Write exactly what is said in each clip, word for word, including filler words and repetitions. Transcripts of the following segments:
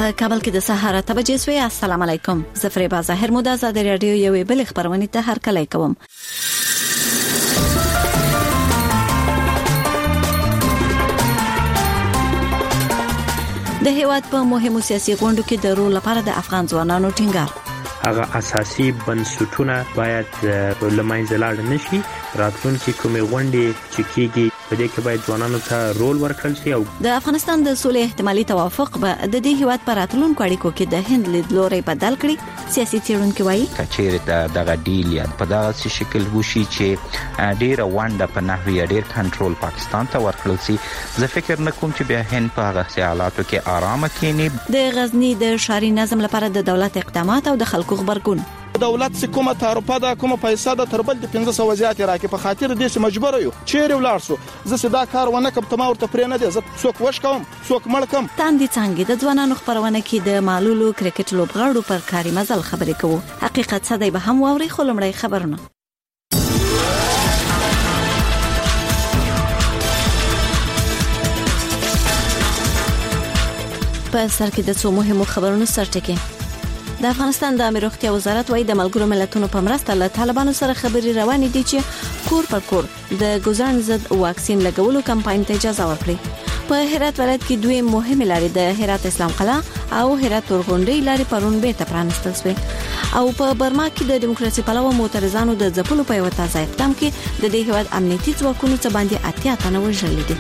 په کابل کې د سهار اته بجې سوی. السلام علیکم. زه فریبا ظاهر مو د آزادۍ رادیو یوې بلې خبرونې ته هرکلی کوم. د هیواد په مهمو سیاسي غونډو کې د رول لپاره د افغان ځوانانو ټینګار. هغه اساسي بنسټونه باید له منځه لاړ نشي. راتلونکي کومې غونډې چې کېږي په دې کې باید ځوانانو ته رول ورکړل شي. او د افغانستان د سولې احتمالي توافق به د دې هیواد پر راتلونکو اړیکو کې د هند لیدلوري بدل کړي. سیاسي څېړونکي وایي کچېرې دغه ډیل یا په دغه شکل وشي چې ډېره ونډه په نحوی ډېر کنټرول پاکستان ته ورکړل شي، زه فکر نه کوم چې بیا هند په هغه حالاتو کې آرامه کېني. د غزنی د ښاري نظم لپاره د دولت اقدامات او د خلکو خبرګون. دولت چې کومه تعرفه ده کومه پیسې ده تر بل د پنځه سوه زیات راکې په خاطر دې چې مجبور یو چیرې ولاړ شو. زه سدا کار ونه کوم ته ما ورته پرې نه دي، زه څوک وښ کوم څوک مړ کوم. تاندې څنګه د ځوانانو خبرونه کې د معلولو کرکټ لوبغاړو پر کاري مزل خبرې کوو. حقیقت څه دی به هم واوري، خو لمړی خبرونه. په سر کې د څو مهمو خبرونو سرټکی. د افغانستان د امیر روغتیا وزارت وايي د ملګرو ملتونو په مرسته له طالبانو سره خبري روانې دي چې کور پر کور د ګوزن ضد واکسین لګولو کمپاین ته اجازه ورکړي. په هرات ولایت کې دوه مهمه لارې د هرات اسلام قلعه او هرات تورغونډي لارې پرون بیرته پرانستل شوې. او په برما کې د دیموکراسي پلوه معترضانو د ځپلو په یو تازه اقدام کې د دې هیواد امنیتي ځواکونو څخه باندې اتیا تنه وژل دي.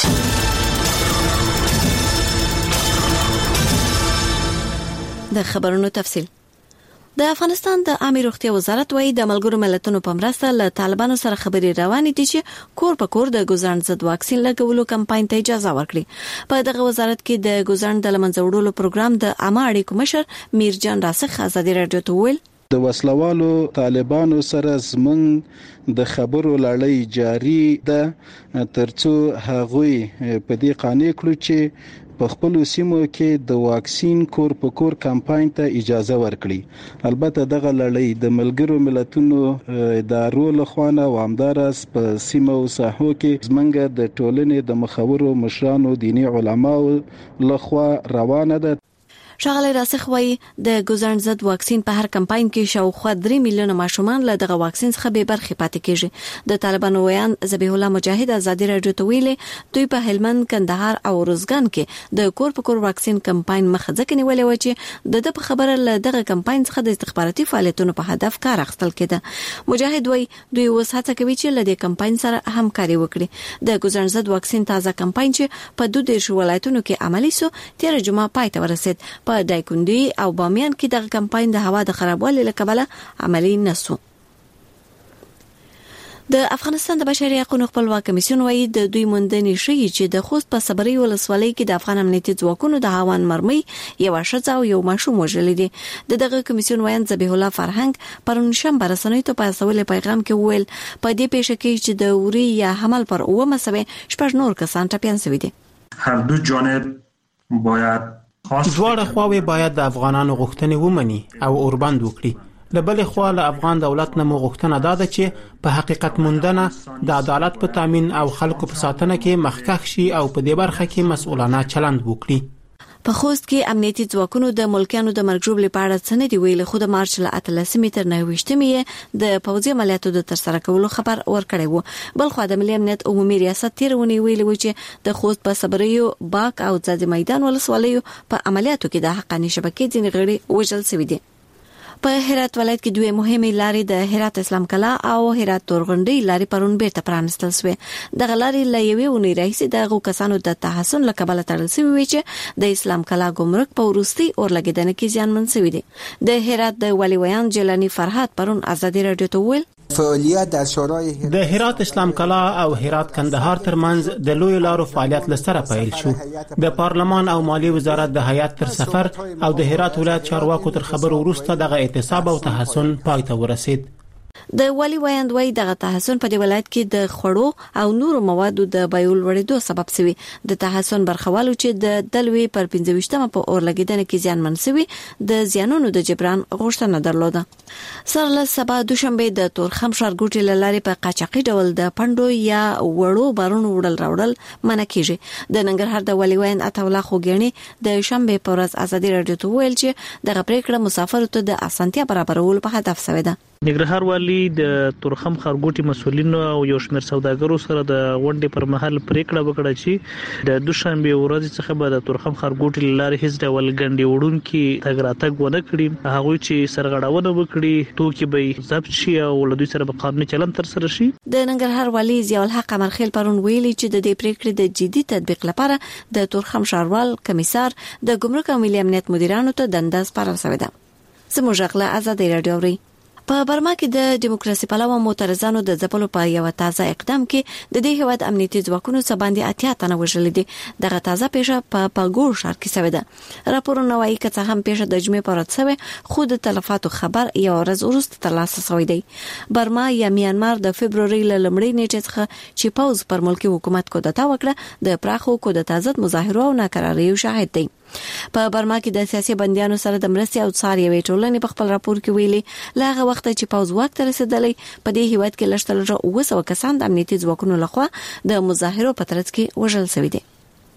د خبرونو تفصیل. د افغانستان د عامه روغتیا وزارت وايي د ملګرو ملتونو په مرسته له طالبانو سره خبري روانې دي چې کور په کور د ګوزن ضد واکسین لګولو کمپاین ته اجازه ورکړي. په دغه وزارت کې د ګوزن د لمنځه وړلو پروګرام د عامه اړیکو مشر میرجان راسخ آزادۍ رادیو ته ویل د وسلوالو طالبانو سره زمون د خبرو لړۍ جاری ده ترڅو هغوی په دې قانع کړو چې په خپل سیمو کې د واکسین کور په کور کمپاین ته اجازه ورکړي. البته دغه لړۍ د ملګرو ملتونو ادارو لخوا او همدارس په سیمو او ساحو کې زمونږ د ټولنې د مخورو مشرانو دینی علماو لخوا روانه ده. شغله راسخ وایي د ګوزن ضد واکسین په هر کمپاین کې شاوخوا درې میلیونه ماشومان له دغه واکسین څخه به برخه پاتې کیږي. د طالبانو ویان ذبیح الله مجاهد آزادۍ رادیو ته ویلي دوی په هلمند، کندهار او روزګان کې د کور په کور واکسین کمپاین مخه ځکه نیولې و چې د د په خبره له دغه کمپاین څخه د استخباراتي فعالیتونو په هدف کار اخیستل کېده. مجاهد وایي دوی اوس هڅه کوي چې له دې کمپاین سره همکاري وکړي. د ګوزن ضد واکسین تازه کمپاین چې په دوه دیرش ولایتونو کې عملي سو تیر جمعه پای ته ورسید. په دایکندي او بامیان کې دغه کمپاین د هوا د خرابوالي له کبله عملی نسو. د افغانستان د بشري حقوقو خپلواک کمیسیون وايي د دوی موندنې ښیي چې د خوست په صبري ولسوالۍ کې د افغان امنیتي ځواکونو د هاوان مرمۍ یو ښځه او یو ماشوم وژل دي. د دغه کمیسیون وایي ذبیح الله فرهنګ پرون شنبه رسنیو ته په سوال پیغام کې وویل په دې پیښه کې چې د اوري یا حمل پر اومه سوي شپږ نور کسان ټپيان شوي دي. هر دو جانب باید دواړه خواوې باید د افغانانو غوښتنې ومني او اوربند وکړي. له بلې خوا له افغان دولت نه مو غوښتنه ده چې په حقیقت موندنه د عدالت په تامین او خلکو په ساتنه کې مخکښ شي او په دې برخه کې مسؤلانه چلند وکړي. په خوست کې امنیتي ځواکونو د ملکیانو د مرګ ژوبلې په اړه څه نه دی ویلي، خو د مارچ له اتلسمې تر نهه ویشتمې د پوځي عملیاتو د ترسره کولو خبر ورکړی و. بل خو د ملي امنیت عمومي ریاست تیرونی ویلي و چې د خوست په صبریو، باک او ځاځي میدان ولسوالیو په عملیاتو کې د حقاني شبکې ځینې غړي وژل شوي دي. په هرات ولایت کې دوه مهمه لارې د هرات اسلام قلعه او هرات تورغونډي لارې پرون بیرته پرانستل شوې. دغه لارې له یوې اونۍ راهیسې دغه کسانو د تحسن له کبله تړل شوې وي چې د اسلام قلعه ګمرک په وروستي اورلګیدنه کې زیانمن شوي دي. د هرات د ولی ویان جیلانی فرهاد پرون آزادۍ رادیو ته ویل فعالیت در شورای د هرات اسلام قلعه او هرات کندهار ترمنځ د لوی لارو فعالیت لسره پیل شو. د پارلمان او مالی وزارت د هیئت تر سفر او د هرات ولایت چارواکو تر خبرو وروسته دغه اعتصاب او تحسن پای ته ورسید. د والی وایند وای دغه تحسن په دی ولایت کې د خړو او نورو موادو د بیول وړېدو سبب شوی. د تحسن برخوالو چې د دلوي پر پنځه په اور لګیدنه کې زیان منسوي د زیانونو د جبران غوښتنه درلوده. سره له سبا دوشنبه د تورخم ښارګوټي لارې په قاچاقي ډول د پندو یا وړو بارونو وړل راوړل منع کیږي. د ننګرهار د والی وایند اتولا خوګیڼي د شنبه په ورځ ازادي رادیو ته ویل چې دغه پریکړه مسافرو ته د اسانتیا برابرولو په هدف شوی ده. ننګرهار والی د تورخم ښارګوټي مسولینو او یو شمېر سوداګرو سره د غونډې پر مهال پریکړه وکړه چې د دوشنبه ورځ څخه به د تورخم ښارګوټي لارې هیڅ ډول ګڼې وړونکي تګ راتګ ونه کړي. هغوی چې سرغړونه وکړي توکي به ضبط شي او له دوی سره به قانوني چلند تر سره شي. د ننګرهار والی ضیاء الحق امرخیل پرون ویلي چې د دې پریکړې د جدي تطبیق لپاره د تورخم ښاروال کمیسار د ګمرک او ملي امنیت مدیرانو ته دنده سپارل شوې ده. زموږ غلا آزادي رادیو ری په برما کې د دیموکراسي پلوه معترضانو د ځپلو په یو تازه اقدام کې د دې هیواد امنیتي ځواکونو څخه باندې اتیا تنه وژل دي. دغه تازه پیښه په پاګور ښار کې شوې ده. راپورونه وايي چې هم پیښه د جمعې پر ورځ شوې خو د تلفاتو خبر یو ورځ وروسته ترلاسه شوی دی. برما یا میانمار د فبروري لومړۍ نیټې څخه چې پاوز پر ملکی حکومت کودتا وکړه د پراخو کودتا ضد مظاهرو او ناکراریو شاهد دی. په برما کې د سیاسي بنديانو سره د مرستي او څار یوې ټولنې په خپل راپور کې ویلي لاغه وخت چې پاوز واک ته رسیدلی په دې هیواد کې لږترلږه اوه سوه کسان د امنیتي ځواکونو لخوا د مظاهرو په ترڅ کې وژل شوي دي.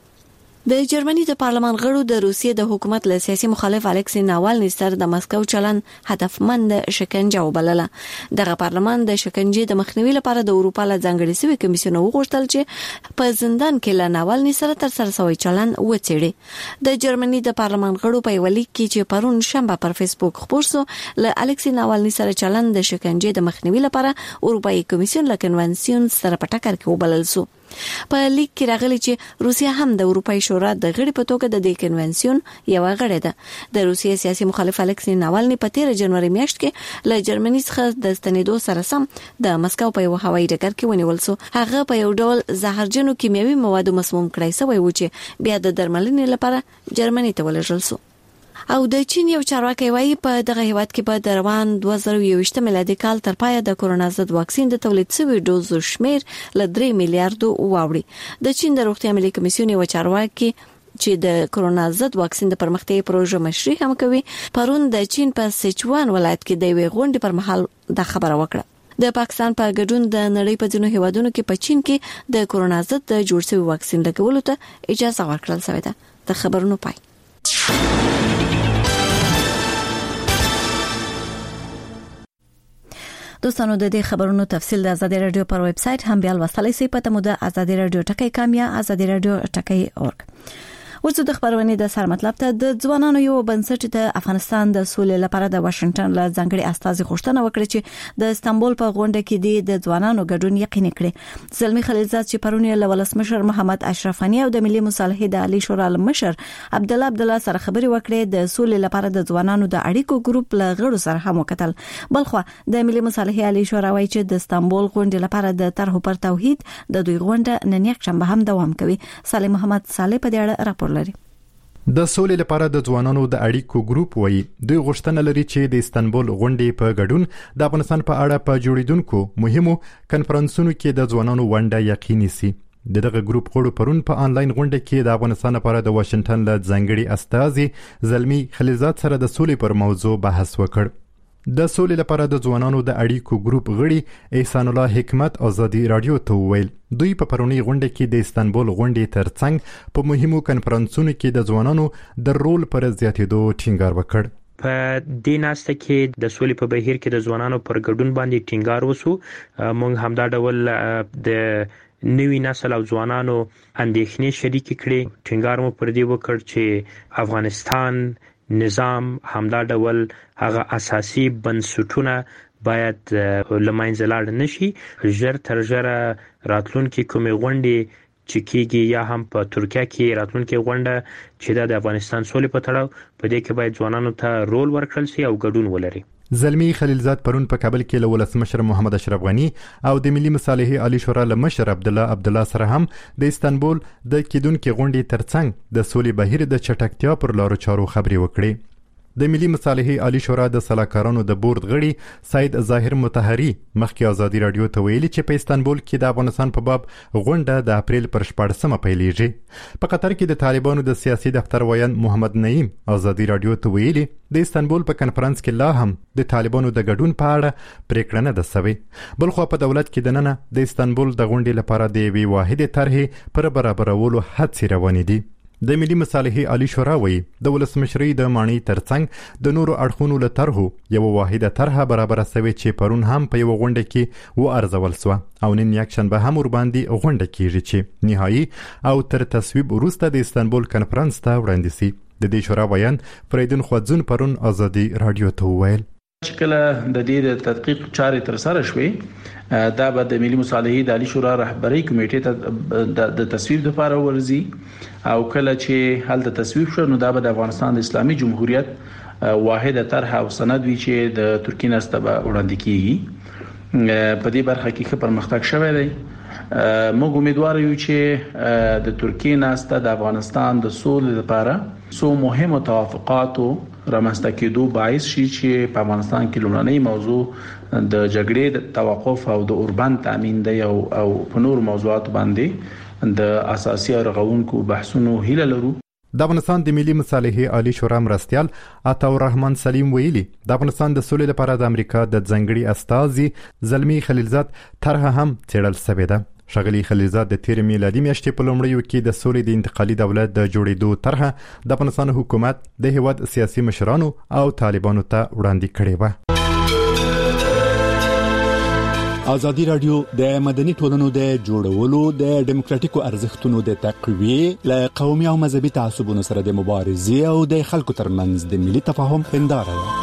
د جرمني د پارلمان غړو د روسیې د حکومت له سیاسي مخالف الکسی ناوالني سره د مسکو چلن هدفمند شکنجه وبلله. دغه پارلمان د شکنجې د مخنیوي لپاره د اروپا له ځانګړي سوي کمیسیون وغوښتل چې په زندان کې له ناوالني سره تر سره شوی چلن وڅېړي. د جرمني د پارلمان غړو په یو لیک کې چې پرون شنبه پر فیسبوک خپور شو له الکسی ناوالني سره چلن د شکنجې د مخنیوي لپاره اروپایي کمیسیون له کنوانسیون سره په ټکر کې وبلل شو. په لیک کې راغلي چې روسیا هم د اروپای شورا د غړي په توګه د دې کنونسیون یو غړی ده. د روسیې سیاسي مخالف الکسی ناوالني په تیر جنوري میاشت کې له جرمني څخه د ستنېدو سره سم د مسکو په یو هوایي ډګر کې ونیول شو. هغه په یو ډول زهرجنو کیمیاوي موادو مسموم کړای شوی و چې بیا د درملنې لپاره جرمني ته ولېږل شو. او د چین یو چارواکي وایي په دغه هیواد کې به د روان دوه زره یوویشت میلادي کال تر پایه د کورونا ضد واکسین د تولید شوی ډوزو شمیر ل درې میلیارډو واوړي. د چین د روغتیا ملي کمیسیون یو چارواکي چې د کورونا ضد واکسین د پرمختګ پروژه مشري هم کوي پرون د چین په سیچوان ولایت کې د وی غونډې پر مهال د خبره وکړه. د پاکستان په ګډون د نړۍ په ځینو هیوادونو کې په چین کې د کورونا ضد د جوړ شوی واکسین لګولو ته اجازه ورکړل شوې ده. د خبرونو پای. دوستانو د دې خبرونو تفصیل د آزادي رادیو پر ویب سټ هم بیا لوستلی شئ. پته مو د آزادي رادیو ټکی کام یا آزادي رادیو ټکی اورګ. ورته د خبرونې د سر مطلب ته د ځوانانو یو بنسټ د افغانستان د سولې لپاره د واشنگټن له ځانګړي استازي غوښتنه وکړه چې د استانبول په غونډه کې د ځوانانو ګډون یقیني کړي. زلمی خلیلزاد چې پرون له ولسمشر محمد اشرف غنی او د ملي مصالحې د عالی شورا مشر عبد الله عبد الله سره خبري وکړې. د سولې لپاره د ځوانانو د اړیکو ګروپ له غړو سره هم وکتل. بلخو د ملي مصالحې عالی شورا وايي چې د استانبول غونډې لپاره د طرحو پر توحید د دوی غونډه نن یک شنبه هم دوام کوي. صالح محمد صالح په دې اړه راپور لري. د سولې لپاره د ځوانانو د اړیکو ګروپ وایي دوی غوښتنه لري چې د استانبول غونډې په ګډون د افغانستان په اړه په جوړیدونکو مهمو کنفرانسونو کې د ځوانانو ونډه یقیني سي. دغه ګروپ غړو پرون په انلاین غونډه کې د افغانستان لپاره د واشنگټن له ځانګړي استازي زلمی خلیلزاد سره د سولې پر موضوع بحث وکړ. د سولې لپاره د ځوانانو د اړیکو ګروپ غړي احسان الله حکمت آزادي رادیو ته وویل دوی په پرونی غونډه کې د استانبول غونډې ترڅنګ په مهمو کنفرانسونو کې د ځوانانو د رول پر زیاتېدو ټینګار وکړ. په دې ناسته کې د سولې په بهیر کې د ځوانانو پر ګډون باندې ټینګار وسو. موږ همدا ډول د نوی نسل او ځوانانو اندېښنې شریک کړې. ټینګار مو پر دې وکړ چې افغانستان نظام همدا ډول هغه اساسي بنسټونه باید لمنځه لاړ نشي. ژر تر ژره راتلونکي کومې غونډې چې کېږي یا هم په ترکیه کې راتلونکي غونډه چې د افغانستان سولې په تړاو په دې کې باید ځوانانو ته رول ورکړل شي او ګډون ولري. زلمی خلیلزاد پرون په کابل کې له ولسمشر محمد اشرف غنی او د ملي مصالحې عالی شورا له مشر عبد الله عبد الله سره هم د استانبول د کېدونکو غونډې ترڅنګ د سولې بهیر د چټکتیا پر لارو چارو خبري وکړي. د ملي مصالحې عالی شورا د سلاکارانو د بورډ غړي سید ظاهر مطهری مخکې ازادي رادیو ته ویلي چې په استانبول کې د افغانستان په باب غونډه د اپریل پر شپاړسمه پیلېږي. په قطر کې د طالبانو د سیاسي دفتر ویان محمد نعیم ازادي رادیو ته ویلي د استانبول په کنفرانس کې لا هم د طالبانو د ګډون په اړه پریکړه نه ده شوې. بل خو په دولت کې د ننه د استانبول د غونډې لپاره د یوې واحدې طرحې پر برابرولو هڅې روانې دي. د ملي مصالحې عالی شورا وایي د ولسمشرۍ د ماڼۍ ترڅنګ د نورو اړخونو له طرحو یوه واحده طرحه برابره شوې چې پرون هم په یوه غونډه کې وارزول سوه او نن یکشنبه هم ورباندې غونډه کیږي چې نهایي او تر تصویب وروسته د استانبول کنفرانس ته وړاندې شي. د دې شورا ویان فریدون خوځون پرون ازادي رادیو ته وویل چې کله د دې د تحقیق چارې تر سره شوې دا به د ملي مصالحې د عالی شورا رهبری کمیټې ته د تصویب لپاره ورزي او کله چې حل د تصویب شو نو دا به د افغانستان د اسلامي جمهوریت واحده طرح او سند وی چې د ترکیې نسته به وړاندې کیږي. په دې برخه کې پرمختګ شوی دی. موږ امیدوار یو چې د ترکیې نسته د افغانستان د سولې لپاره سو مهمه توافقاتو رامنځته کېدو باعث شي چې په افغانستان کې لومړنۍ موضوع د جګړې د توقف او د اوربند تامین دی او او په نور موضوعات باندې د اساسي او رغونکو بحثونو هیله لرو. د افغانستان د ملي مصالحې عالی شورا مرستیال عطاء الرحمن سلیم ویلي د افغانستان د سولې لپاره د امریکا د ځنګړي استازي زلمی خلیلزاد طرحه هم څېړل شوې ده. ښاغلي خلیلزاد د تیر میلادي میاشتې په لومړیو کې د سولې د انتقالي دولت د جوړېدو طرحه د افغانستان حکومت د هیواد سیاسي مشرانو او طالبانو ته وړاندې کړې وه. ازادي رادیو د مدني ټولنو د جوړولو د ډیموکراتیکو ارزښتونو د تقویې له قومي او مذهبي تعصبونو سره د مبارزې او د خلکو ترمنځ د ملي تفاهم هنداره ده.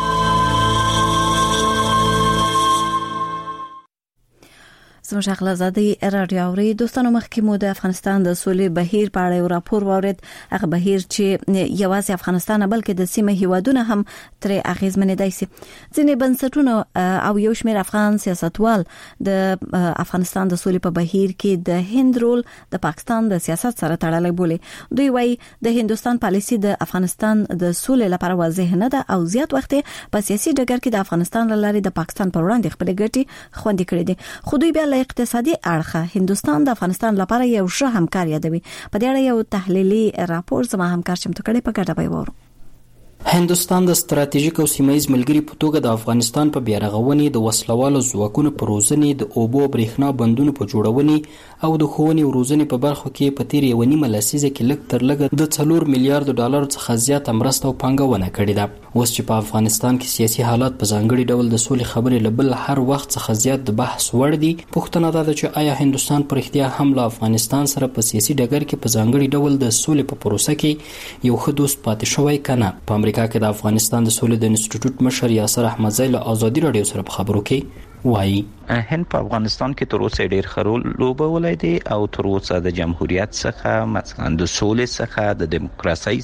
زموږ اخلاصادي رادیو اوري دوستانو مخکې مو د افغانستان د سولې بهیر په اړه یو راپور واورید. هغه بهیر چې یوازې افغانستان نه بلکې د سیمه هیوادونو هم تر اغیزمنېدای شي. ځینې بنسټونه او یو شمېر افغان سیاستوال د افغانستان د سولې په بهیر کې د هند رول د پاکستان د سیاست سره تړلی بولي. دوی وایي د هندستان پالیسي د افغانستان د سولې لپاره واضح نه ده او زیات وخت په سیاسي ډګر کې د افغانستان لارې د پاکستان پر وړاندې خپل ګټې خوندي کړې دي. خو دوی بیا اقتصادي اړخه هندستان د افغانستان لپاره یو ښه همکار یادوي. په دې اړه یو تحلیلي راپور زما همکار چمتو کړی په ګډه به وورو. هندستان د ستراتیژیک او سیمایي ملګری په توګه د افغانستان په بیارغونې د وسلوالو ځواکونو په روزنې د اوبو برېښنا بندونو په جوړونې او د ښوونې او روزنې په برخو کې په تیر یو نیمه لسیزه کې لږ تر لږه د څلور میلیارډ ډالر څخه زیاته مرسته او پانګونه کړې ده. اوس چې په افغانستان کې سیاسي حالات په ځانګړي ډول د سولې خبرې له بل هر وخت څخه زیات د بحث وړ دي، پوښتنه دا ده چې آیا هندستان پر اختیا هم له افغانستان سره په سیاسي ډګر کې په ځانګړي ډول د سولې په پروسه کې یو ښه دوست پاتې شوی کنه؟ په امریکا کې د افغانستان د سولې د انسټیټیوټ مشر یاسر احمدزی له ازادي رادیو سره په خبرو کې وایي هند په افغانستان کې تر اوسه ډیر خرول لوبولای دی او تر اوسه د جمهوریت څخه مثلا د سولې څخه د دیموکراسي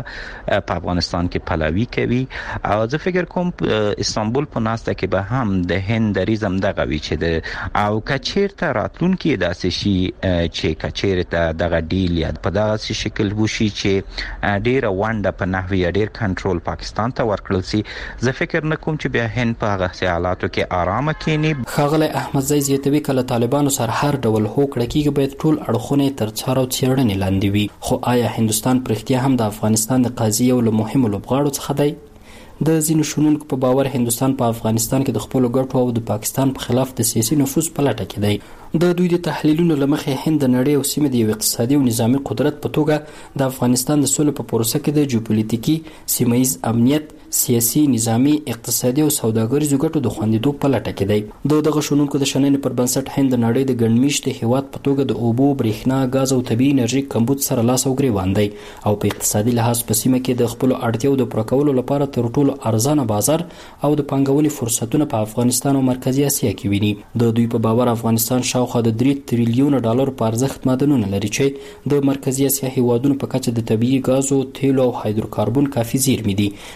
څخه په افغانستان کې پلاوی کوي او زه فکر کوم استانبول په ناسته کې به هم د هند ریزم دغه وی چې د او کچیرته راتلونکي داسې شي چې کچیرته دغه ډیل یا په دغه شکل وشي چې ډیر وانډه په نحوی ډیر کنټرول پاکستان ته ورکړل شي. زه فکر نه کوم چې بیا هند په هغه حالاتو کې آرامه ښاغلی احمدزی زیاتوي کله طالبانو سره هر ډول هوکړه کېږي باید ټول اړخونه تر څار او څېړنې لاندې وي. خو آیا هندستان پر اختیا هم د افغانستان د قضیې یو له مهمو لوبغاړو څخه دی؟ د ځینو شنونکو په باور هندستان په افغانستان کې د خپلو ګټو او د پاکستان په خلاف د سیاسي نفوذ په لټه کې دی. د دوی د تحلیلونو له مخې هند د نړۍ او سیمې د یو اقتصادي او نظامي قدرت په توګه د افغانستان د سولې په پروسه کې د جیوپولیټیکي، سیمه‌ییز امنیت، سیاسي، نظامي، اقتصادي او سوداګریزو ګټو د خوندیدو په لټه کې دی. د دغه شنونکو د شننې پر بنسټ هند د نړۍ د ګڼمېشتې هیواد په توګه د اوبو، برېښنا، ګاز او طبیعي انرژي کمبود سره لاس او ګریوان دی او په اقتصادي لحاظ په سیمه کې د خپلو اړتیاو د پوره کولو لپاره تر ټولو ارزانه بازار او د پانګونې فرصتونه په افغانستان او مرکزي اسیا کې ویني. د دوی په باور افغانستان شاوخوا د درې تریلیونه ډالر په ارزښت معدنونه لري چې د مرکزي اسیا هیوادونو په کچه د طبیعي ګازو، تیلو او هایدروکاربن کافي زیرمې دي. له بل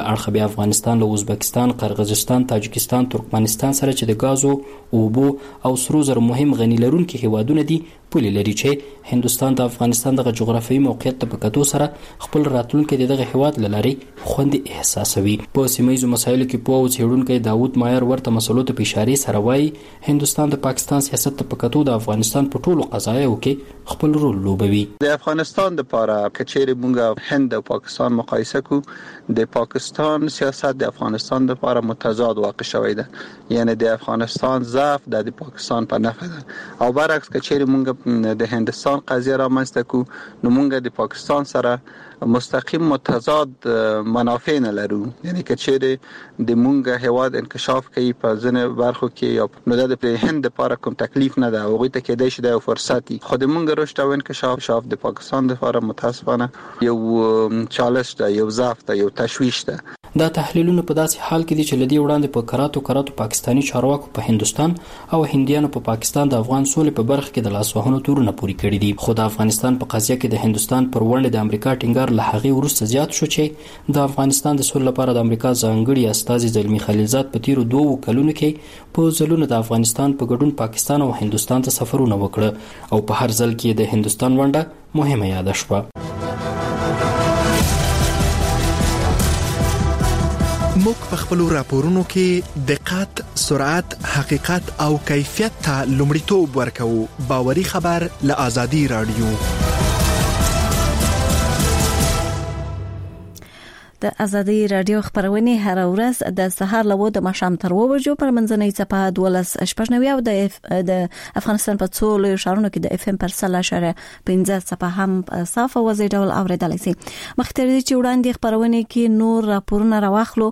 بل اړخ بیا افغانستان له ازبکستان، قرغیزستان، تاجکستان، ترکمنستان سره چې د غازو، اوبو او سرو زر مهم غنی لرونکي هیوادونه دي پولې لري چې هندستان د افغانستان د جغرافیایي موقعیت په کتو سره خپل راتلونکي دغه هیواد لاري خوندې احساسوي. په سیمایي مسایلو کې په څېړونکو داوود مایر ورته مسلو ته اشاره سره وایي هندستان د پاکستان سیاست په کتو د افغانستان په ټولو قضایاو کې خپل رول لوبوي. د افغانستان لپاره کچېری مونږ هند او پاکستان مقایسه کو، د پاکستان سیاست د افغانستان لپاره متضاد واقع شوی ده، یعنی د افغانستان ضعف د پاکستان په نفع ده، او برعکس کچېری مونږ د هندستان قضیه را منځته کو نو مونږ د پاکستان سره مستقیم متضاد منافع نه لرو، یعنی کچېری د مونږ هواد انکشاف کوي په ځنه برخو کې یا نو د هند لپاره کوم تکلیف نه ده، هغه ته کېدای شي د فرصتي خو د مونږ رشد او انکشاف شاف د پاکستان لپاره متاسفانه یو چالش ده، یو ضعف ده، یو تشویش ده. دا تحلیلونه په داسې حال کې دي چې لدی وړاندې په کراتو کراتو پاکستانی چارواکو په هندستان او هندیانو په پاکستان د افغان سولې په برخه کې د لاسوهنو تورونه پوری کړی دي. خو د افغانستان په قضیه کې د هندستان پر وړاندې د امریکا ټینګار له هغه وروسته زیات شو چې د افغانستان د سولې لپاره د امریکا ځانګړي استازي زلمی خلیلزاد په تیرو دوه کلونو کې په ځلونو د افغانستان په ګډون پاکستان او هندستان ته سفرونه وکړه او په هر ځل کې د هندستان ونډه مهمه یاد شوه. موږ په خپل راپورونو کې دقت، سرعت، حقیقت او کیفیت ته لومړیتوب ورکوو. باوري خبر له آزادي رادیو. د ازادي رادیو خبرونه هر ورځ د سهار له وو د ماښام تر وو بجو پر منځنۍ صفحه دولس شپږ نوي او د د افغانستان په څو لوی ښارونو کې د اف ام پر سلا شره پنځه صفحه هم صافه وځي ډول اوریدل شي. مختري چې وړاندې خبرونه کې نور راپورونه راوخلو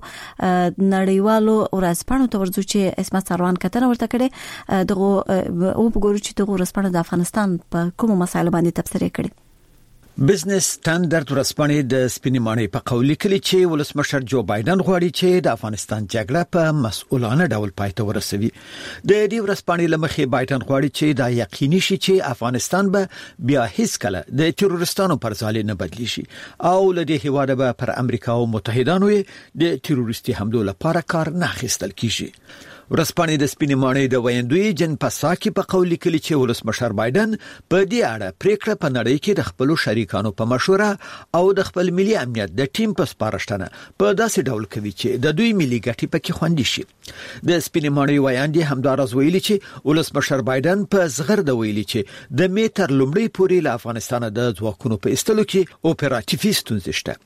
نړیوالو ورځپاڼو ته ورځو چې اسمت سروان کتنه ورته کړي دغه او په ګورو چې دغه ورځپاڼه د افغانستان په کوم مسایلو باندې تبصره کړي. بزنس سټانډرډ ورځپاڼې د سپینې ماڼۍ په قول لیکلي چې ولسمشر جو بایدن غواړي چې د افغانستان جګړه په مسؤلانه ډول پای ته ورسوي. د دې ورځپاڼې لمخې بایدن غواړي چې دا یقیني شي چې افغانستان به بیا هیڅ کله د تروریستانو پر ځای نه بدلی شي او له دې هیواده به پر امریکا او متحدانو د تروریستي حملو لپاره کار نه اخیستل کیږي. ورځپاڼې د سپینې ماڼۍ د ویندوی جن پساکي په قول لیکلي چې ولسمشر بایدن په دې اړه پریکړه په نړۍ کې د خپل شریکانو په مشوره او د خپل ملي امنیت د ټیم په سپارښتنه په داسې ډول کوي چې د دوی ملي ګټې پکې خوندي شي. د سپینې ماڼۍ ویاندې همدارز ویلي چې ولسمشر بایدن په زغرد ویلي چې د میټر لومړی پورې له افغانستان د ځواکونو په استلو کې اپراتیفي ستونزې شته.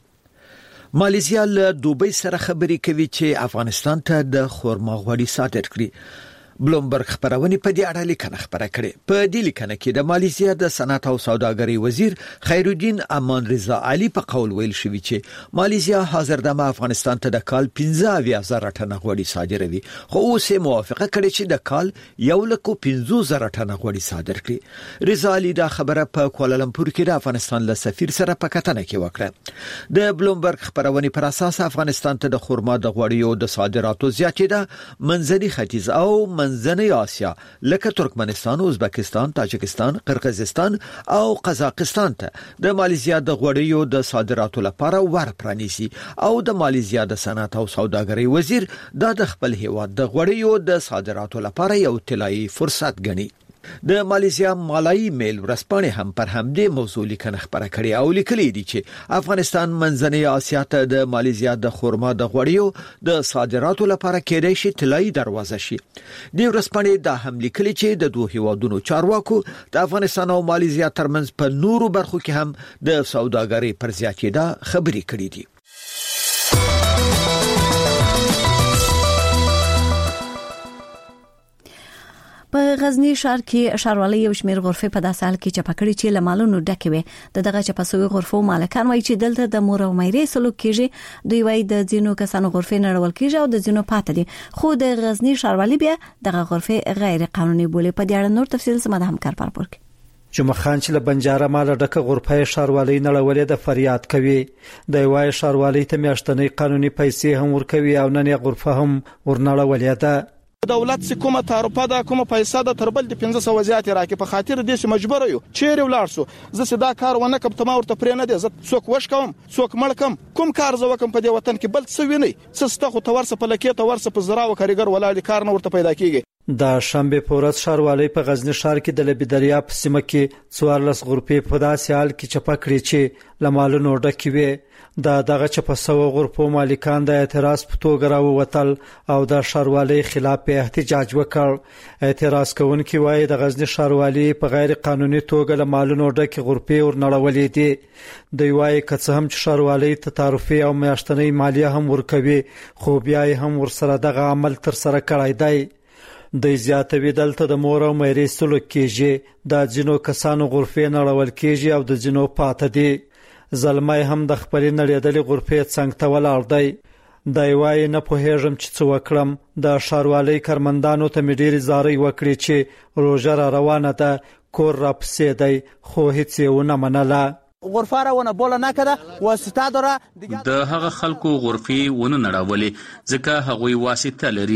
ماليزیا له دوبۍ سره خبرې کوي چې افغانستان ته د خورما غوړي صادر کړي. بلومبرګ خبرونه په دې اړه لیکنه خبره کړې. په دې لیکنه کې د ماليزیا د صنعت او سوداګرۍ وزیر خیرالدین امان رضا علي په قول ویل شوی چې ماليزیا حاضر د افغانستان ته د کال پنځه اویا زره ټنه غوړي صادروي، خو اوس یې موافقه کړې چې د کال یو لک پنځه زره ټنه غوړي صادر کړي. رضا علي دا خبره په کوالالمپور کې د افغانستان له سفیر سره په کتنه کې وکړه. د بلومبرګ خبرونه پر اساس افغانستان ته د خورما د غوړیو د صادراتو زیاتېده منځني ختیځ او منځنۍ آسیا لکه ترکمنستان، ازبکستان، تاجکستان، قرغیزستان او قزاقستان ته د ماليزیا د غوړیو د صادراتو لپاره ور پرانیسي او د ماليزیا د صنعت او سوداګرۍ وزیر دا د خپل هیواد د غوړیو د صادراتو لپاره یو طلایی فرصت ګڼي. د ماليزیا مالای میل ورځپاڼې هم پر همدې موضوع لیکنه خبره کړې او لیکلي دي چې افغانستان منځنۍ آسیا ته د ماليزیا د خورما د غوړیو د صادراتو لپاره کېدای شي طلایی دروازه شي. د ورځپاڼې دا هم لیکلي چې د دوه هیوادونو چارواکو د افغانستان او ماليزیا ترمنځ په نورو برخو کې هم د سوداګرۍ پر زیاتېدا خبرې کړې دي. په غزنی ښار کې ښاروالۍ یو شمېر غرفې په داسې حال کې چپه کړې چې له مالونو ډکې وې. د دغه چپه شویو غرفو مالکان وایي چې دلته د مور او میرې سلوک کېږي. دوی وایي د ځینو کسانو غرفې نړول کېږي او د ځینو پاتې دي، خو د غزنی ښاروالۍ بیا دغه غرفې غیر قانوني بولي. په دې اړه نور تفصیل زموږ همکار پارپور کې جمعه خان چې له بنجاره مال ډکه غرفه ښاروالۍ نړولې د فریاد کوي. د وای ښاروالۍ ته میاشتنۍ قانوني پیسې هم ورکوي او نن یې غرفه هم ورنړولې ده. دولت سي کومه تعرفه ده کومه پیسې ده تر بل د پنځه سوه زیات راکې په خاطر دې چې مجبور یو چیرې ولاړ سو زه سدا کار ونه کوم ته ما ورته پرې نه دي زه څوک وښ کوم څوک مړ کوم کوم کار زه وکم په دې وطن کې بل څه ویني څه ستا خو تورسه په لکې تورسه په زرا او کاریګر ولاړ کار نه ورته پیدا کیږي د شنبه پورز ښاروالۍ په غزنی ښار کې د لبی دریا په سیمه کې څوارلس غرفې په داسې حال کې چپه کړې چې لمالونو ډکې وي د دغه چپه سوه غرفو مالکان د اعتراض په توګه راووتل او د ښاروالۍ خلاف احتجاج وکړ اعتراض کوونکي وایي د غزنی ښاروالۍ په غیر قانوني توګه لمالونو ډکې غرفې ورنړولې دي دوی وایي که څه هم چې ښاروالۍ ته تعرفې او میاشتنۍ مالیه هم ورکوي خو بیا یې هم ورسره دغه عمل ترسره کړی دی د زیاتوي دلته د مور او مېرې سلوک کېږي د ځینو کسانو غرفې نړول کېږي او د ځینو پاته دي زلمی هم د خپلې نړېدلې غرفې څنګ ته ولاړ دی دی وایي نه پوهېږم چې څه وکړم د ښاروالۍ کارمندانو ته مې ډېرې زارۍ وکړې چې روژه را روانه ده کور راپسې دی خو هیڅ یې ونه منله غرفه را ونه بوله نکده واسطه داره د هغه خلکو غرفې ونه نړولې ځکه هغوی واسطه لري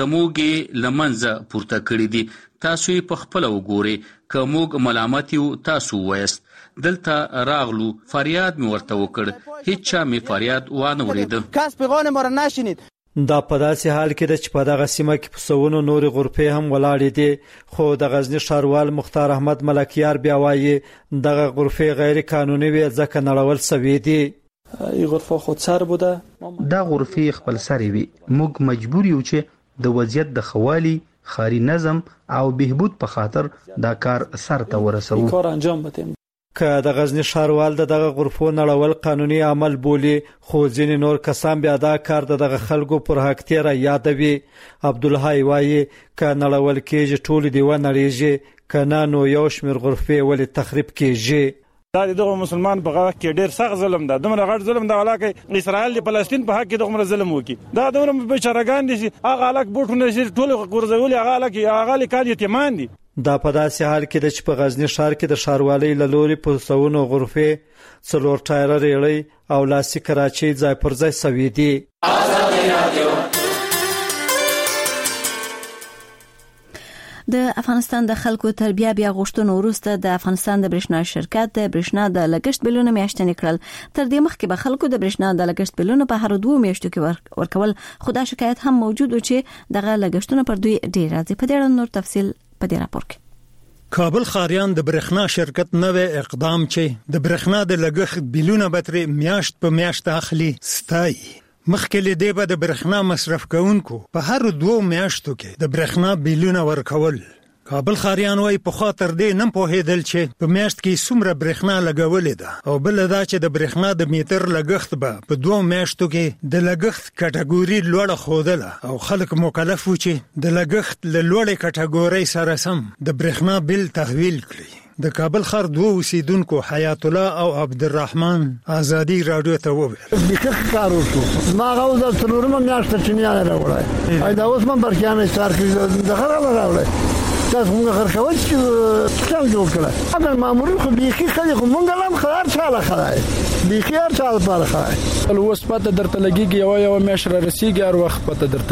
زموږ لمنځه پورته کړی دي تاسو یې په خپل وګورئ که موږ ملامت یو تاسو وایست دلته راغلو فریاد مې ورته وکړ هیڅ چا مې فریاد وانه ورېده کس پیغام ما را نشنید دا په داسې حال کې د چې په دغه سیمه کې په سوونو نورې غرفې هم ولاړې دي خو د غزنی ښاروال مختار احمد ملکیار بیا وایي دغه غرفې غیر قانوني وي ځکه نړول سوي دي این غرفه خود سر بوده دا غرفې خپل سر وي موږ مجبور یو چې د وضعیت د خوالي خاري نظم او بهبود په خاطر دا کار سر ته ورسوو کار انجام بدیم که د غزنی ښاروال د دغه غرفو نړول قانوني عمل بولي خو ځینې نور کسان بیا دا کار د دغه خلکو پر حق تیره یادوي عبدالحی وایي که نړول کېږي ټولې دې ونړېږي که نه نو یو شمېر غرفې ولې تخریب کېږي دا دغه مسلمان په هغه کې ډېر سخت ظلم ده دومره غټ ظلم ده ولاکه اسرائیل د فلسطین په حق کې دومره ظلم وکي دا دومره بیچارهګان دي هغه الک بوټونه شي ټول غورځولي هغه الک هغه لیکال یتیمان دي دا په داسې حال کې د چې په غزنی ښار کې د ښاروالۍ له لوري په سوونو غرفې څلور ټایره ریړۍ او لاسي کراچۍ ځای پر ځای سوي دي د افغانستان د خلکو تربیه بیا غوښتنو وروسته د افغانستان د برېښنا شرکت د برېښنا د لګښت بلونه میاشتنی کړل تر دې مخکې به خلکو د برېښنا د لګښت بلونه په هر دوه میاشتو کې ورکول خو دا شکایت هم موجود و چې دغه لګښتونه پر دوی ډیر راځي په دې اړه نور تفصیل په دې راپور کې کابل خاریان د برېښنا شرکت نوې اقدام چې د برېښنا د لګښت بلونه به میاشت په میاشت اخلي ستای مخکې لدې به د برېښنا مصرف کوونکو په هر دوه میاشتو کې د برېښنا بلونه ورکول کابل خاریان وای په خاطر دې نه پوهېدل چې په میاشت کې څومره برېښنا لګولې ده او بل دا چې د برېښنا د میټر لګښت به په دوه میاشتو کې د لګښت کټګوري لوړه خوده او خلک مکلف و چې د لګښت له لوړې کټګوري سره سم د برېښنا بل تحویل کړي د کابل ښار دوه اوسیدونکو حیات الله او عبدالرحمن ازادي رادیو ته وویل دغه کار وکړو ما غوښتل د څلورمه میاشت چې نه راوړای اې دا اوس من برکانه ستار کې دغه راوړای تاسو موږ خرڅول چې څنګه جوړ کړه اما مامور خو بيخي خلک موږ لم خبر چاله خلای بيخي هر چاله پر خلای اوس پته درته لګيږي یو یو مشر رسیږي هر وخت پته درته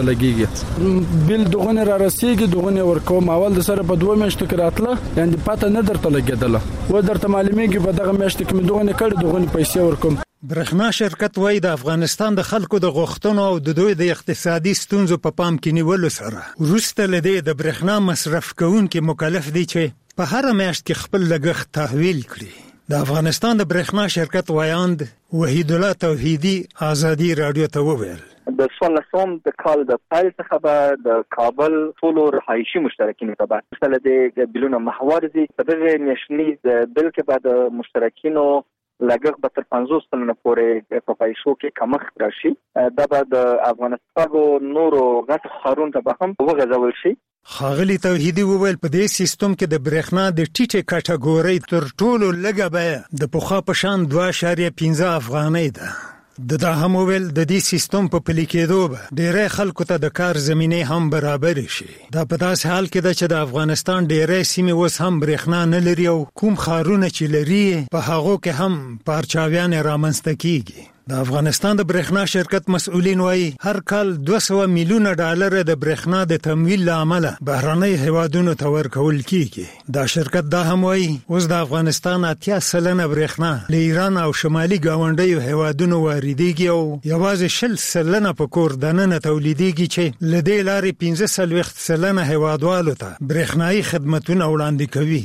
لګيږي بل دغه را رسیږي دغه ورکوم اول د سره په دوه میاشتو کې راتله یعنی پته نه درته لګیدله و درته معلومیږي په دغه میاشت کې مې دغه کړ دغه پیسې ورکوم برېښنا شرکت وای د افغانستان د خلکو د غوښتنو او د دوی د اقتصادي ستونزو په پام کې نیولو سره وروسته لدې د برېښنا مصرف کوونکي مکلف دي چې په هر میاشت کې خپل لګښت تحویل کړي د افغانستان د برېښنا شرکت وایاند وحید الله توحیدی ازادي رادیو ته وویل د څوارلسم د کال د پیل څخه به د کابل ټولو رهایشي مشترکین ته به مثلا د بلونه محور دي په دغه نشنی د بل کې به د مشترکینو لګښت به تر پنځوس سلنه پورې په پیسو کې کمښت راشي دا به د افغانستان نورو غټ ښارونو ته به هم وغځول شي ښاغلي توحیدي وویل په دې سیستم کې د برېښنا د ټیټه کټګوري تر ټولو لږه به د پخوا په شان دوه اعشاریه پنځه افغانۍ ده د دا هم ویل د دې سیستم په پلي کېدو به ډېری خلکو ته د کار زمینې هم برابر شي دا په داسې حال کې ده چې د افغانستان ډېری سیمې اوس هم برېښنا نه لري او کوم ښارونه چې لري په هغو کې هم پارچاویانې رامنځته کیږي د افغانستان د برېښنا شرکت مسؤلین وایي هر کال دوه سوه میلیونه ډالر د برېښنا د تمویل لامل بهرنۍ هیوادونو ته ورکول کیږي. دا شرکت دا هم وایي اوس د افغانستان اتیا سلنه برېښنا له ایران او شمالي ګاونډیو هیوادونو واردېږي او یوازې شل سلنه په کور دننه تولیدېږي چې له دې لارې پنځه څلوېښت سلنه هیوادوالو ته برېښنایي خدمتونه وړاندې کوي.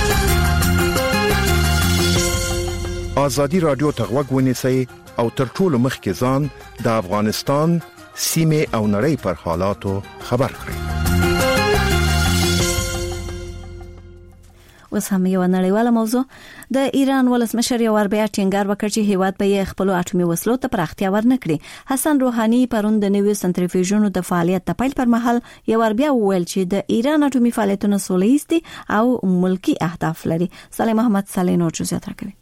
آزادي رادیو ته غوږ ونیسئ او تر ټولو مخکې ځان د افغانستان سیمې او نړۍ پر حالاتو خبر کړئ. اوس هم یو نړیواله موضوع. د ایران ولسمشر یو بیا ټینګار وکړ چې هیواد به یې خپل اټومي وسلو ته پراختیا ورنکړي. حسن روحاني پرون د نویو سنټریفیوژونو د فعالیت د پیل پر مهال یو بیا وویل چې د ایران اټومي فعالیتونه سوله‌ییز دي او ملکی اهداف لري. صالح محمد صالح نور جزئیات راکوي.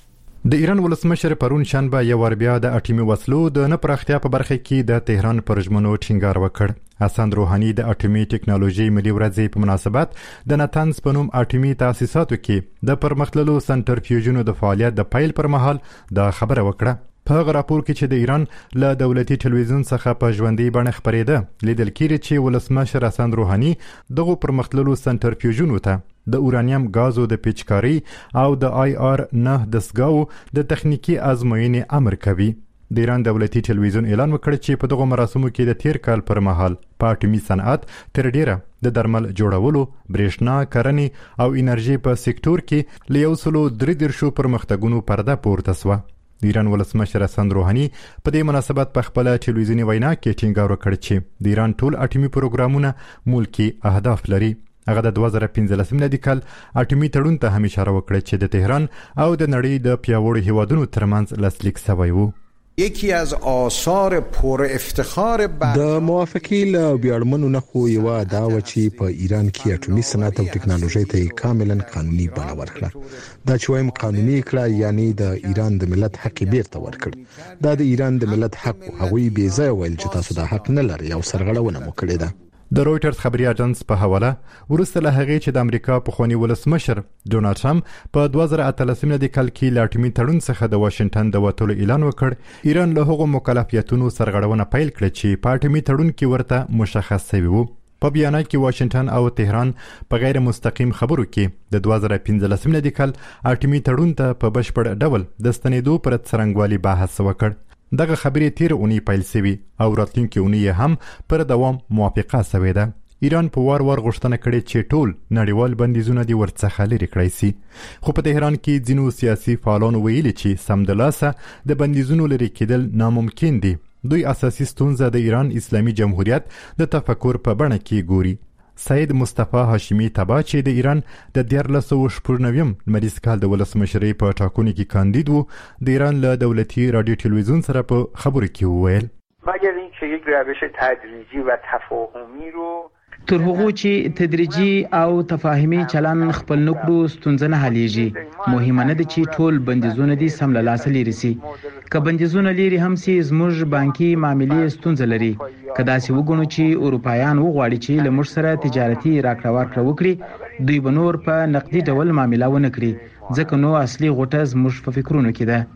د ایران ولسمشر پرون شنبه یو بیا د اټومي وسلو د نه پراختیا په برخه کې د تهران پر ژمنو ټینګار وکړ. حسن روحاني د اټومي ټکنالوژي ملي ورځې په مناسبت د نتنز په نوم اټومي تاسیساتو کې د پرمختللو سنټریفیوژونو د فعالیت د پیل پر مهال دا خبره وکړه. په هغه راپور کې چې د ایران له دولتي ټلویزیون څخه په ژوندۍ بڼه خبرېده لیدل کېږي چې ولسمشر حسن روحاني دغه پرمختللو سنټریفیوژونو ته د اورانیم غازو د پیچکاری او د آی آر نه دستګاو د تخنیکی ازموینې امر کوي. د ایران دولتي ټلویزیون اعلان وکړ چې په دغه مراسمو کې د تیر کال پر مهال په اټومي صنعت تر ډیره د درمل جوړولو، برېښنا کرنې او انرژي په سکتور کې له یو سلو درې دیرشو پرمختګونو پرده پورته شوه. د ایران ولسمشر حسن روحاني په دې مناسبت په خپل ټلویزیوني وینا کې ټینګار وکړ چې د ایران ټول اټومي پروګرامونه ملکی اهداف لري. هغه د دوه زره پنځلسم میلادي کال اټومي تړون ته هم اشاره وکړه چې د تهران او د نړۍ د پیاوړو هیوادونو ترمنځ لاسلیک شوی و. یکی از آثار پر افتخار د موافقې له ویاړمنو نښو یوه دا و چې په ایران کې اټومي صنعت او ټکنالوژي ته کاملا قانوني بڼه ورکړه. دا چې وایم قانوني کړه یعنی د ایران د ملت حق بیرته ورکړ. دا د ایران د ملت حق هغوی بې ځایه ویل چې تاسو د حق نه لرئ او سرغړونه مو کړې ده. د رويټرز خبري اژانس په حواله ورسته له هغې چې د امریکا پخوانی ولسمشر ډونالد ټرمپ په دوه زره اتلسم میلادي کال کې له اټومي تړون څخه د واشنگټن د وتلو اعلان وکړ، ایران له هغو مکلفیتونو سرغړونه پیل کړه چې په اټومي تړون کې ورته مشخص شوي وو. په بیان کې واشنگټن او تهران په غیر مستقیم خبرو کې د دوه زره پنځلسم میلادي کال اټومي تړون ته په بشپړ ډول د ستنېدو پر څرنګوالي بحث وکړ. دغه خبرې تیر اونۍ پیل شوي او راتلونکي اونۍ هم پر دوام موافقه شوې ده. ایران په وار وار غوښتنه کړې چې ټول نړیوال بندیزونه دې ورڅخه لرې کړای شي، خو په تهران کې ځینو سیاسي فعالانو ویلي چې سمدلاسه د بندیزونو لرې کېدل ناممکن دي. دوی اساسي ستونزه د ایران اسلامي جمهوریت د تفکر په بڼه کې ګوري. سید مصطفی هاشمی تبا چې د ایران د دیارلس سوه شپږ نویم لمریز کال د ولسمشرۍ په ټاکنو کې کاندید و، د ایران له دولتي رادیو ټلویزیون سره په خبرو کې وویل مگر اینکه یک روش تدریجی و تفاهمی رو تر هغه چې تدریجي او تفاهمي چلن خپل نکړو ستونزه نه حلیږي. مهمه نه ده چې ټول بندیزونه دي سم له لاسه لري سي. که بندیزونه لري هم سي زموږ بانکي معاملې ستونزه لري. که داسې وګڼو چې اروپایان وغواړي چې له موږ سره تجارتي راکړه ورکړه وکړي، دوی به نور په نقدي ډول معامله ونه کړي، ځکه نو اصلي غوټه زموږ په فکرونو کې ده.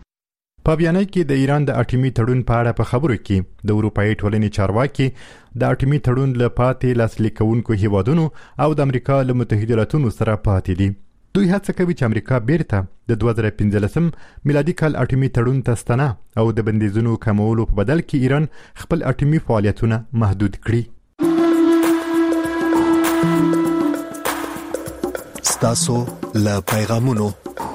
په بیان کې د ایران د اټومي تړون په اړه په خبرو کې د اروپایي ټولنې چارواکي د اټومي تړون له پاتې لاسلیک کوونکو هیوادونو او د امریکا له متحده ایالاتونو سره پاتې دي. دوی هڅه کوي چې امریکا بیرته د دوه زره پنځلسم میلادي کال اټومي تړون ته ستنه او د بندیزونو کمولو په بدل کې ایران خپل اټومي فعالیتونه محدود کړي. ستاسو له پیغامونو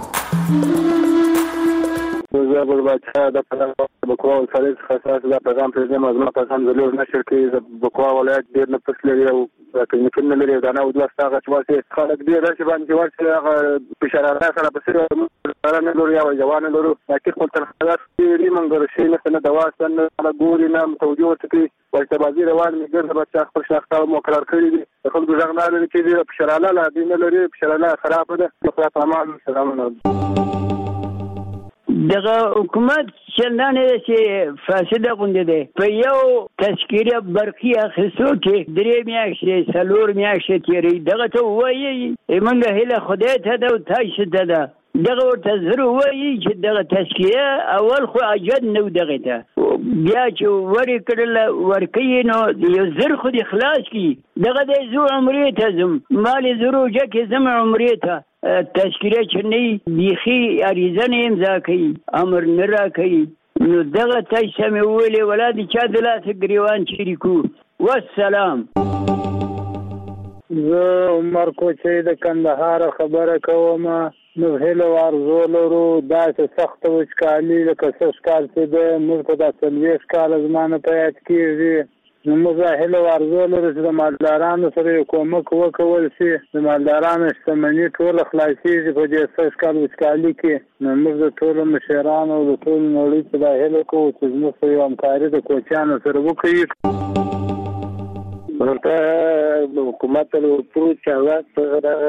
زه بلبچه د بکوا ولسوالۍ څخه ستاسو دا پیغام پرېږدم. زما پیغام زلور نشر کې د بکوا ولایت ډېر نفوس لري او کلینیکونه لري او دا نه دوه ستا هغه چې واسې خلک ډېر راشي باندې چې ورسې هغه فشارانه سره پسې نه لرو یا جوان نه لرو لکن خپل ترخصات ډېرې منګر شي نه نه دوا سته نه ګوري نه متوجه ورته کوي ورتبازي روان مې ګرځه بچه خپل شناخته مقرر کړي دي. د خلکو غږ نه لري چې فشارانه لا دي نه لري فشارانه خرابه ده. خپل اعمال سلامونه دغه حکومت چندانه چې فاسده غونډه ده. په یو تشکیله برقی اخیستو کې درې میاشتې څلور میاشتې تیری دغه ته وایي موږ هله خدای ته ده او تاسو ته ده دغه ورته زر وایي چې دغه تسکیه اول خو اجد نو دغه ته بیا چې وری کړل ورکی نو یو زر خو د خلاص کی دغه د زو عمرې ته زم مال زرو جکه زم عمرې ته تشکیله چنی بیخي اریزه نه امضا کوي امر نه را کوي نو دغه تاسو مې ویلې ولادي چا د لاس ګریوان چریکو والسلام. زه عمر کوچی د کندهار خبره کوم. نو هله ورزو لرو داسې سخت وچکالي لکه سږ کال چې د موږ ته د څلوېښت کاله زمانه په یاد کېږي. نو موږ هله ورزو لرو چې د مالدارانو سره یو کومک وکول شي. د مالدارانو شتمني ټوله خلاصېږي په دې سږ کال وچکالي کې. نو موږ د ټولو مشرانو او د ټولو نړۍ ته دا هیله کوو چې زموږ سره یو همکاري د کوچیانو سره وکړي. ورته حکومت له پروت چا